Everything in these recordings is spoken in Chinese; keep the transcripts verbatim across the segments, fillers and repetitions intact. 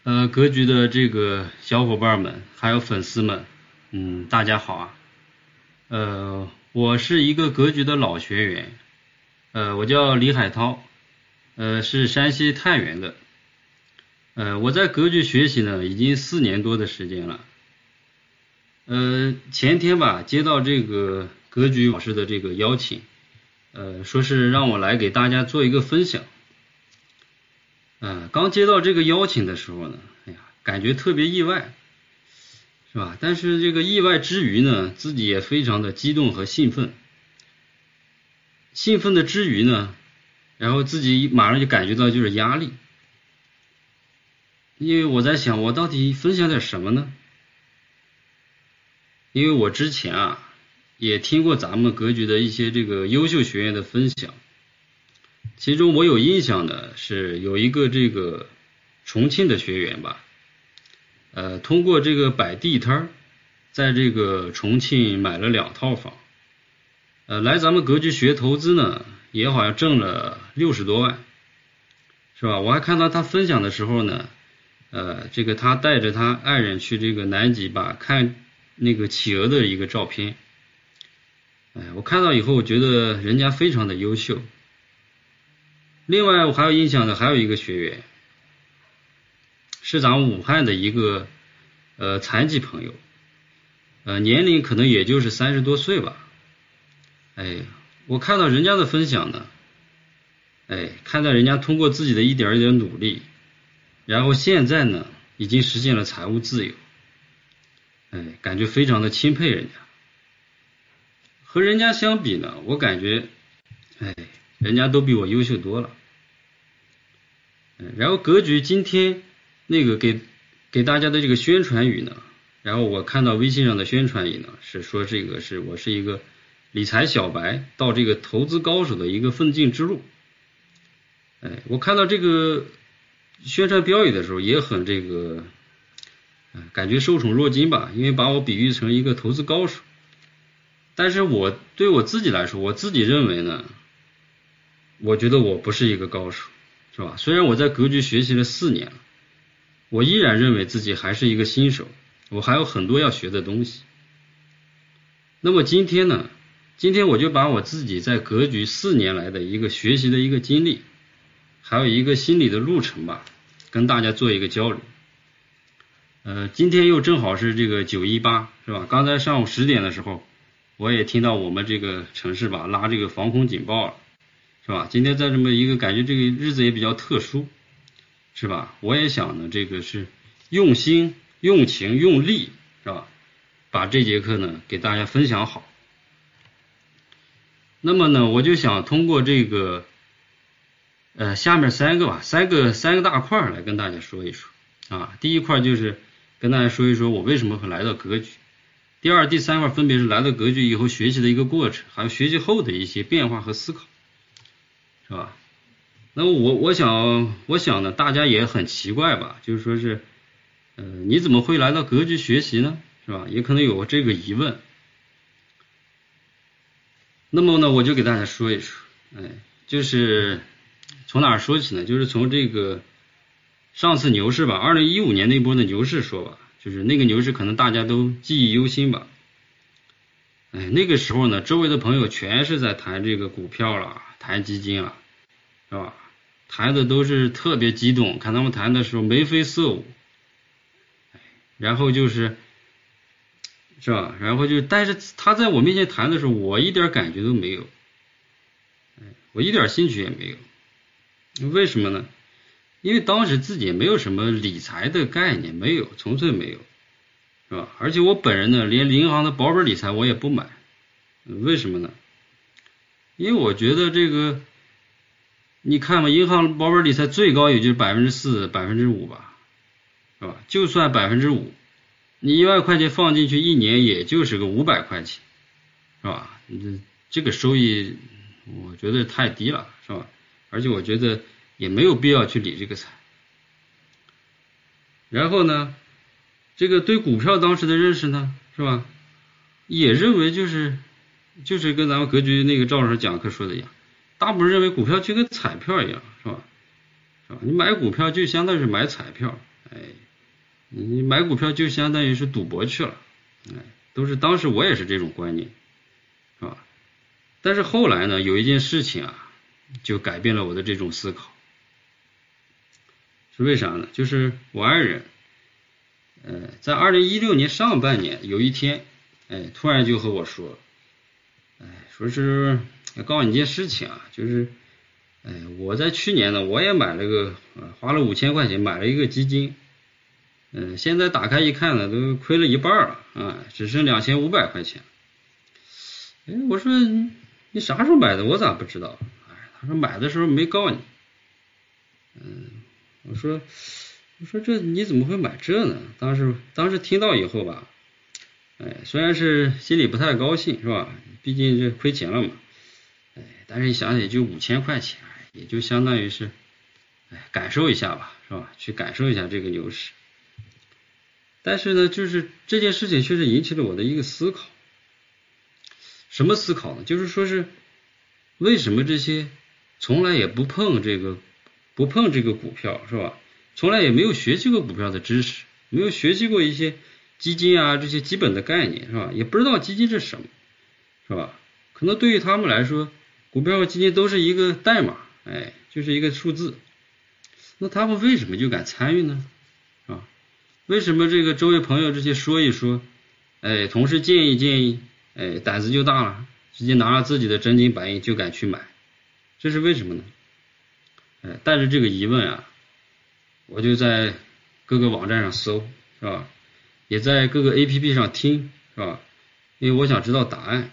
呃，格局的这个小伙伴们，还有粉丝们，嗯，大家好啊。呃，我是一个格局的老学员，呃，我叫李海涛，呃，是山西太原的。呃，我在格局学习呢，已经四年多的时间了。呃，前天吧，接到这个格局老师的这个邀请，呃，说是让我来给大家做一个分享。呃，刚接到这个邀请的时候呢，哎呀，感觉特别意外，是吧？但是这个意外之余呢，自己也非常的激动和兴奋。兴奋的之余呢，然后自己马上就感觉到就是压力，因为我在想，我到底分享点什么呢？因为我之前啊，也听过咱们格局的一些这个优秀学员的分享，其中我有印象的是有一个这个重庆的学员吧，呃，通过这个摆地摊，在这个重庆买了两套房，呃，来咱们格局学投资呢，也好像挣了六十多万，是吧？我还看到他分享的时候呢，呃，这个他带着他爱人去这个南极吧看那个企鹅的一个照片，哎，我看到以后，我觉得人家非常的优秀。另外，我还有印象的还有一个学员，是咱们武汉的一个呃残疾朋友，呃年龄可能也就是三十多岁吧。哎，我看到人家的分享呢，哎，看到人家通过自己的一点一点努力，然后现在呢已经实现了财务自由，哎，感觉非常的钦佩人家。和人家相比呢，我感觉，哎，人家都比我优秀多了。然后格局今天那个给给大家的这个宣传语呢，然后我看到微信上的宣传语呢，是说这个是我是一个理财小白到这个投资高手的一个奋进之路。哎，我看到这个宣传标语的时候也很这个，感觉受宠若惊吧，因为把我比喻成一个投资高手。但是我对我自己来说，我自己认为呢，我觉得我不是一个高手，是吧？虽然我在格局学习了四年了，我依然认为自己还是一个新手，我还有很多要学的东西。那么今天呢，今天我就把我自己在格局四年来的一个学习的一个经历，还有一个心理的路程吧，跟大家做一个交流。呃，今天又正好是这个九一八，是吧？刚才上午十点的时候，我也听到我们这个城市吧拉这个防空警报了，是吧？今天在这么一个感觉这个日子也比较特殊，是吧？我也想呢，这个是用心、用情、用力，是吧？把这节课呢给大家分享好。那么呢，我就想通过这个呃下面三个吧，三个三个大块来跟大家说一说啊。第一块就是跟大家说一说我为什么会来到格局。第二、第三块分别是来到格局以后学习的一个过程，还有学习后的一些变化和思考，是吧？那么我我想我想呢，大家也很奇怪吧，就是说是，呃，你怎么会来到格局学习呢？是吧？也可能有这个疑问。那么呢，我就给大家说一说，哎，就是从哪儿说起呢？就是从这个上次牛市吧，二零一五年那波的牛市说吧。就是那个牛市可能大家都记忆犹新吧，哎，那个时候呢，周围的朋友全是在谈这个股票了，谈基金了，是吧？谈的都是特别激动，看他们谈的时候眉飞色舞，然后就是是吧？然后就，但是他在我面前谈的时候，我一点感觉都没有，我一点兴趣也没有，为什么呢？因为当时自己也没有什么理财的概念，没有，纯粹没有，是吧？而且我本人呢，连银行的保本理财我也不买，为什么呢？因为我觉得这个，你看嘛，银行保本理财最高也就是百分之四、百分之五吧，是吧？就算百分之五，你一万块钱放进去，一年也就是个五百块钱，是吧？这这个收益，我觉得太低了，是吧？而且我觉得也没有必要去理这个财。然后呢，这个对股票当时的认识呢，是吧？也认为就是就是跟咱们格局那个赵老师讲课说的一样，大部分人认为股票就跟彩票一样，是吧？是吧？你买股票就相当于是买彩票， 哎，你买股票就相当于是赌博去了，哎，都是当时我也是这种观念，是吧？但是后来呢，有一件事情啊，就改变了我的这种思考，是为啥呢？就是我爱人，呃，在二零一六年上半年有一天，哎，突然就和我说，哎，说是要告诉你一件事情啊，就是，哎，我在去年呢，我也买了个，花了五千块钱买了一个基金，嗯、呃，现在打开一看呢，都亏了一半了啊，只剩两千五百块钱。哎，我说你啥时候买的？我咋不知道？哎，他说买的时候没告你。嗯，我说我说这你怎么会买这呢？当时当时听到以后吧，哎，虽然是心里不太高兴，是吧？毕竟这亏钱了嘛。哎，但是一想也就五千块钱，也就相当于是，哎，感受一下吧，是吧？去感受一下这个牛市。但是呢，就是这件事情确实引起了我的一个思考。什么思考呢？就是说是为什么这些从来也不碰这个不碰这个股票，是吧？从来也没有学习过股票的知识，没有学习过一些基金啊这些基本的概念，是吧？也不知道基金是什么，是吧？可能对于他们来说，股票和基金都是一个代码，哎，就是一个数字。那他们为什么就敢参与呢？啊，为什么这个周围朋友这些说一说，哎，同事建议建议，哎，胆子就大了，直接拿了自己的真金白银就敢去买，这是为什么呢？哎，带着这个疑问啊，我就在各个网站上搜，是吧？也在各个 A P P 上听，是吧？因为我想知道答案。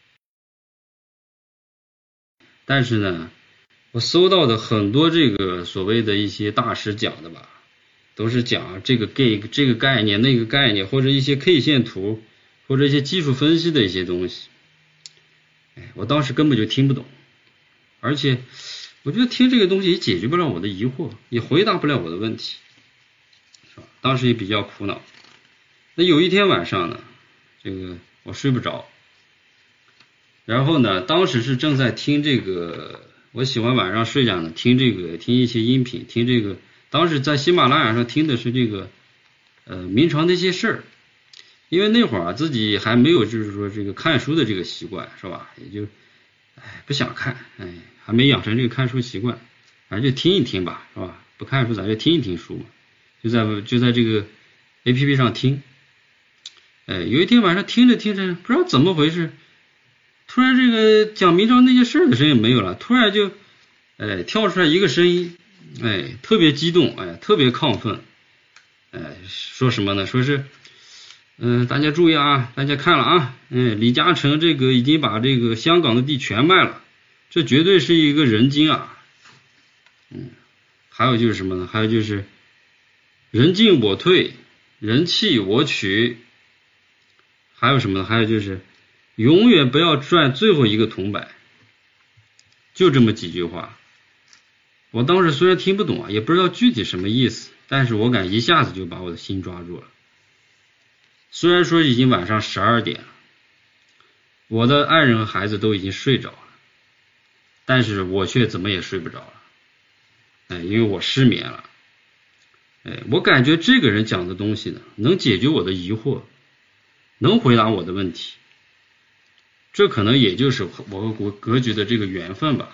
但是呢，我搜到的很多这个所谓的一些大师讲的吧，都是讲这个 G 这个概念那个概念，或者一些 K 线图，或者一些技术分析的一些东西。哎，我当时根本就听不懂，而且我觉得听这个东西也解决不了我的疑惑，也回答不了我的问题，是吧？当时也比较苦恼。那有一天晚上呢，这个我睡不着，然后呢，当时是正在听这个，我喜欢晚上睡觉呢，听这个听一些音频，听这个，当时在喜马拉雅上听的是这个呃明朝那些事儿，因为那会儿啊自己还没有就是说这个看书的这个习惯，是吧？也就哎不想看，哎还没养成这个看书习惯，反正就听一听吧，是吧？不看书咱就听一听书嘛，就在就在这个 A P P 上听，哎有一天晚上听着听着不知道怎么回事。突然这个讲明朝那些事儿的声音没有了，突然就哎跳出来一个声音，哎特别激动，哎特别亢奋，哎说什么呢？说是嗯、呃、大家注意啊，大家看了啊，嗯李嘉诚这个已经把这个香港的地全卖了，这绝对是一个人精啊。嗯，还有就是什么呢？还有就是人进我退，人弃我取，还有什么呢？还有就是永远不要赚最后一个铜板，就这么几句话。我当时虽然听不懂啊，也不知道具体什么意思，但是我感一下子就把我的心抓住了。虽然说已经晚上十二点了，我的爱人和孩子都已经睡着了，但是我却怎么也睡不着了，哎，因为我失眠了。哎，我感觉这个人讲的东西呢，能解决我的疑惑，能回答我的问题。这可能也就是我和国格局的这个缘分吧。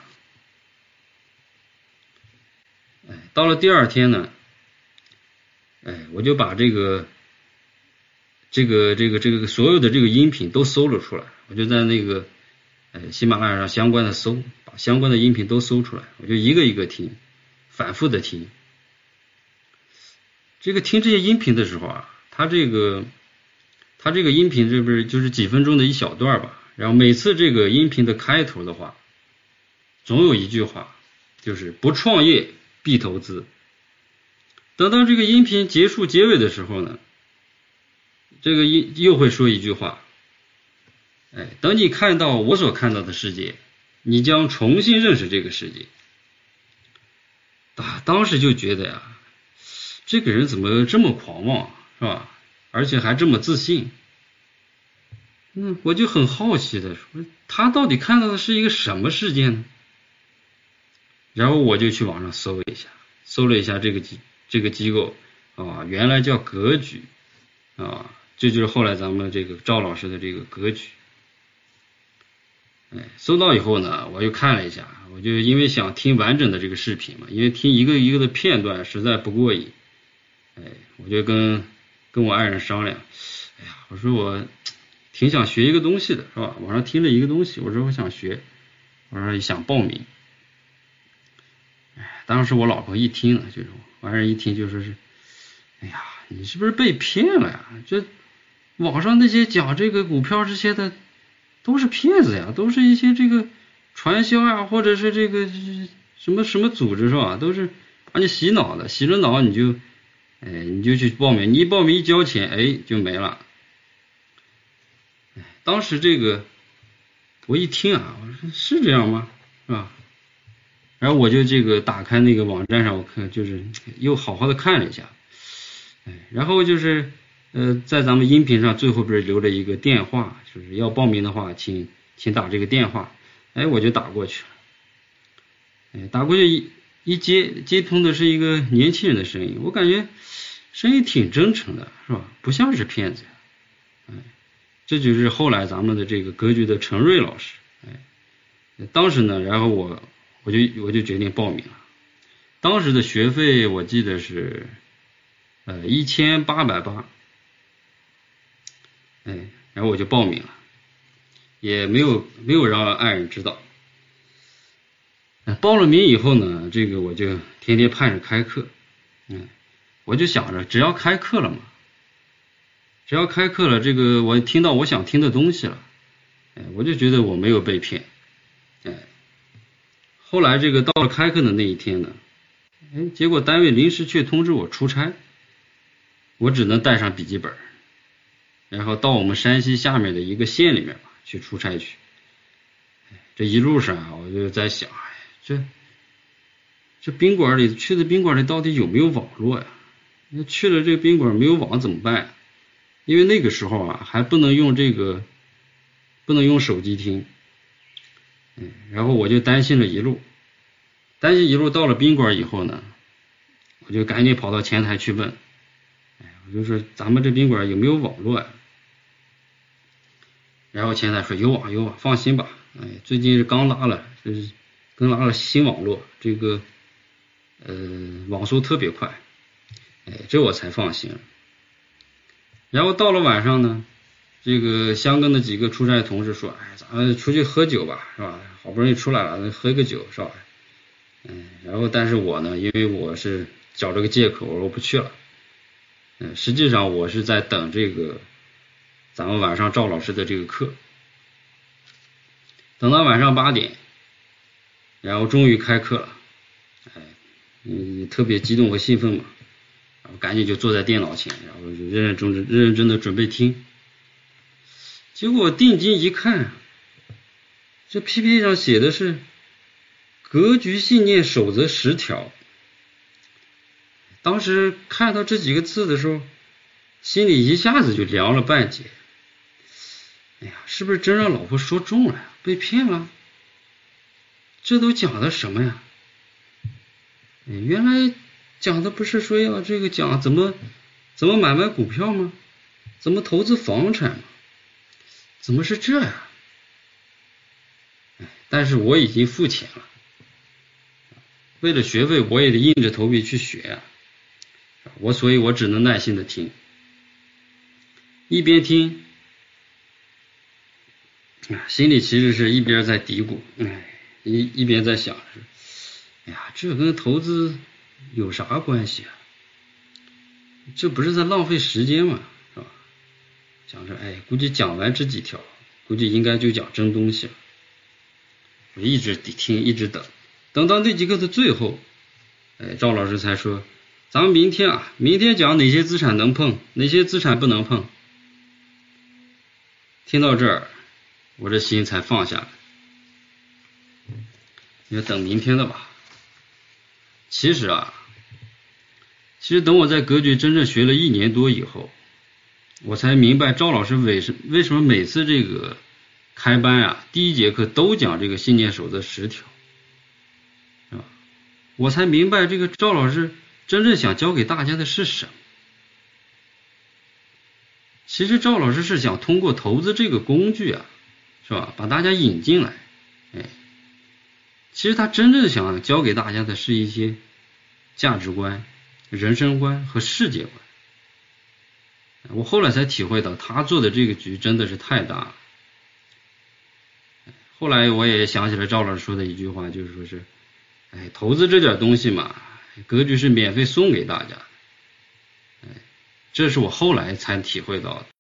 哎，到了第二天呢，哎，我就把这个这个这个这个所有的这个音频都搜了出来，我就在那个哎喜马拉雅上相关的搜，把相关的音频都搜出来，我就一个一个听，反复的听。这个听这些音频的时候啊，它这个它这个音频这不是就是几分钟的一小段吧。然后每次这个音频的开头的话，总有一句话，就是不创业必投资。等到这个音频结束结尾的时候呢，这个音又会说一句话，哎，等你看到我所看到的世界，你将重新认识这个世界。啊，当时就觉得呀，这个人怎么这么狂妄，是吧？而且还这么自信。嗯，我就很好奇的说，他到底看到的是一个什么世界呢？然后我就去网上搜了一下，搜了一下这个机这个机构， 啊，原来叫格局啊，这就是后来咱们这个赵老师的这个格局。哎，搜到以后呢，我又看了一下，我就因为想听完整的这个视频嘛，因为听一个一个的片段实在不过瘾。哎，我就跟跟我爱人商量，哎呀，我说我挺想学一个东西的，是吧？网上听了一个东西，我说我想学，我说想报名。哎，当时我老婆一听呢，就是我爱人一听就说是，哎呀，你是不是被骗了呀？这网上那些讲这个股票这些的都是骗子呀，都是一些这个传销呀，或者是这个什么什么组织是吧？都是把你洗脑的，洗了脑你就。哎，你就去报名，你一报名一交钱，哎，就没了。哎，当时这个我一听啊，我说是这样吗？是吧？然后我就这个打开那个网站上，我看就是又好好的看了一下，哎，然后就是呃，在咱们音频上最后不是留了一个电话，就是要报名的话，请请打这个电话，哎，我就打过去了，哎，打过去一一接接通的是一个年轻人的声音，我感觉声音挺真诚的，是吧？不像是骗子呀。哎，这就是后来咱们的这个格局的陈瑞老师。哎，当时呢，然后我我就我就决定报名了。当时的学费我记得是呃一千八百八，哎，然后我就报名了，也没有没有让爱人知道。报了名以后呢，这个我就天天盼着开课，嗯，我就想着只要开课了嘛，只要开课了，这个我听到我想听的东西了，哎，我就觉得我没有被骗，哎，后来这个到了开课的那一天呢，哎，结果单位临时却通知我出差，我只能带上笔记本，然后到我们山西下面的一个县里面吧去出差去。这一路上啊，我就在想，哎，这这宾馆里去的宾馆里到底有没有网络呀？那去了这个宾馆没有网怎么办？因为那个时候啊还不能用这个不能用手机听，嗯，然后我就担心了一路，担心一路到了宾馆以后呢，我就赶紧跑到前台去问，哎，我就说咱们这宾馆有没有网络呀？然后前台说有网有网，放心吧，哎，最近是刚拉了，就是刚拉了新网络，这个呃网速特别快，哎，这我才放心了。然后到了晚上呢，这个香港的几个出差同事说，哎，咱们出去喝酒吧，是吧？好不容易出来了，喝个酒是吧？嗯，然后但是我呢，因为我是找这个借口，我说不去了。嗯，实际上我是在等这个咱们晚上赵老师的这个课，等到晚上八点，然后终于开课了，哎，嗯，特别激动和兴奋嘛，然后赶紧就坐在电脑前，然后就认认真真认认真的准备听。结果定睛一看，这 P P T 上写的是格局信念守则十条。当时看到这几个字的时候，心里一下子就凉了半截。哎呀，是不是真让老婆说中了呀？被骗了？这都讲的什么呀？哎，原来讲的不是说要这个讲怎么怎么买卖股票吗？怎么投资房产吗？怎么是这样？哎，但是我已经付钱了，为了学费我也得硬着头皮去学呀、啊，我所以我只能耐心的听，一边听心里其实是一边在嘀咕，哎，一一边在想是，哎呀，这跟投资有啥关系啊？这不是在浪费时间吗？是吧？想着，哎，估计讲完这几条，估计应该就讲真东西了。我一直听，一直等，等到那几个的最后，哎，赵老师才说，咱们明天啊，明天讲哪些资产能碰，哪些资产不能碰。听到这儿，我这心才放下来。要等明天的吧。其实啊，其实等我在格局真正学了一年多以后，我才明白赵老师为什为什么每次这个开班啊，第一节课都讲这个信念守则十条，是吧？我才明白这个赵老师真正想教给大家的是什么。 其实赵老师是想通过投资这个工具啊，是吧，把大家引进来。哎，其实他真正想教给大家的是一些价值观、人生观和世界观。我后来才体会到他做的这个局真的是太大了。后来我也想起了赵老师说的一句话，就是说是哎，投资这点东西嘛，格局是免费送给大家。哎，这是我后来才体会到的。